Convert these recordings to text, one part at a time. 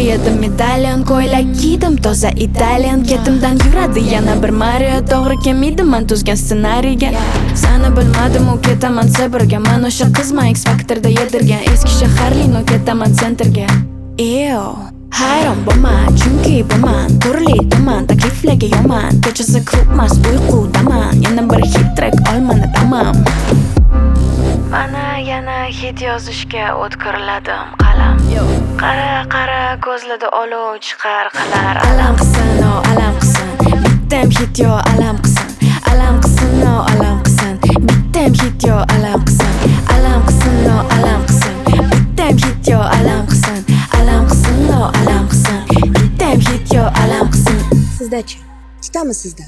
yedim medalyon, ko'ylak kiydim toza Italian. Ketimdan yuradi yana bir Mario, to'g'ri kelmaydi men tuzgan ssenariyga. Seni bilmadim u ketaman Sibirga, men o'sha qizman X Factorda yedirgan. Eski shaharlin u ketaman sentrga. Hayron bo'lman, chunki bilman turli tuman takliflarga yoman. Kechasi klubmas uyqudaman, yana bir hit track olmani tamam. Mana yana hit yozishga o'tkirladim qalam. Qara ko'zlada olov chiqar qilar. Alam qilsin, o alam qilsin. Bittam hit yo alam qilsin. Alam qilsin, o alam qilsin. Bittam hit yo alam qilsin. Alam qilsin, o alam qilsin. Bittam hit yo alam qilsin. Alam qilsin, o alam qilsin. Bittam hit yo alam qilsin. Sizdachi? Tutami sizda?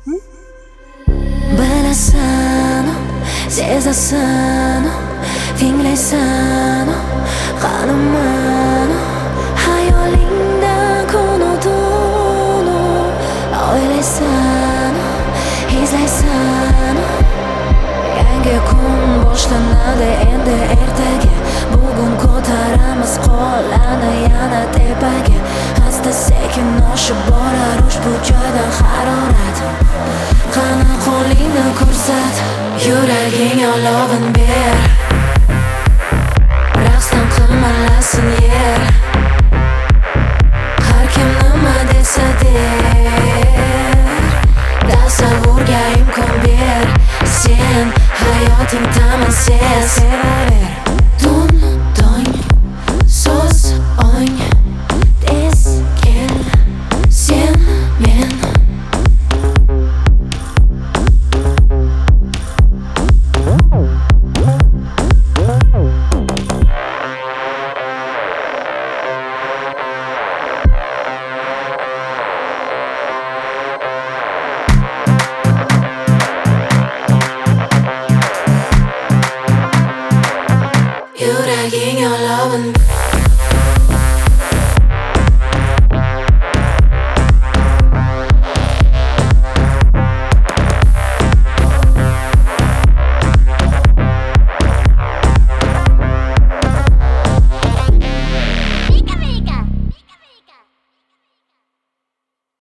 Bilasan, sezasan, tinglaysan, qanaman, hayolingdan kunudun, o'ylaysan, izlaysan. Yangi kun boshlanadi endi ertaga. Bugun ko'taramiz qo'llarni yana tepaga. Asta sekin oshib borar ushbu joydan harorat. Qani qo'lingni ko'rsat, yuraging olovin ber. Raqsdan qimirlasin yer. Har kim nima desa der. Tasavvurga imkon ber. Sen hayoting taman sen.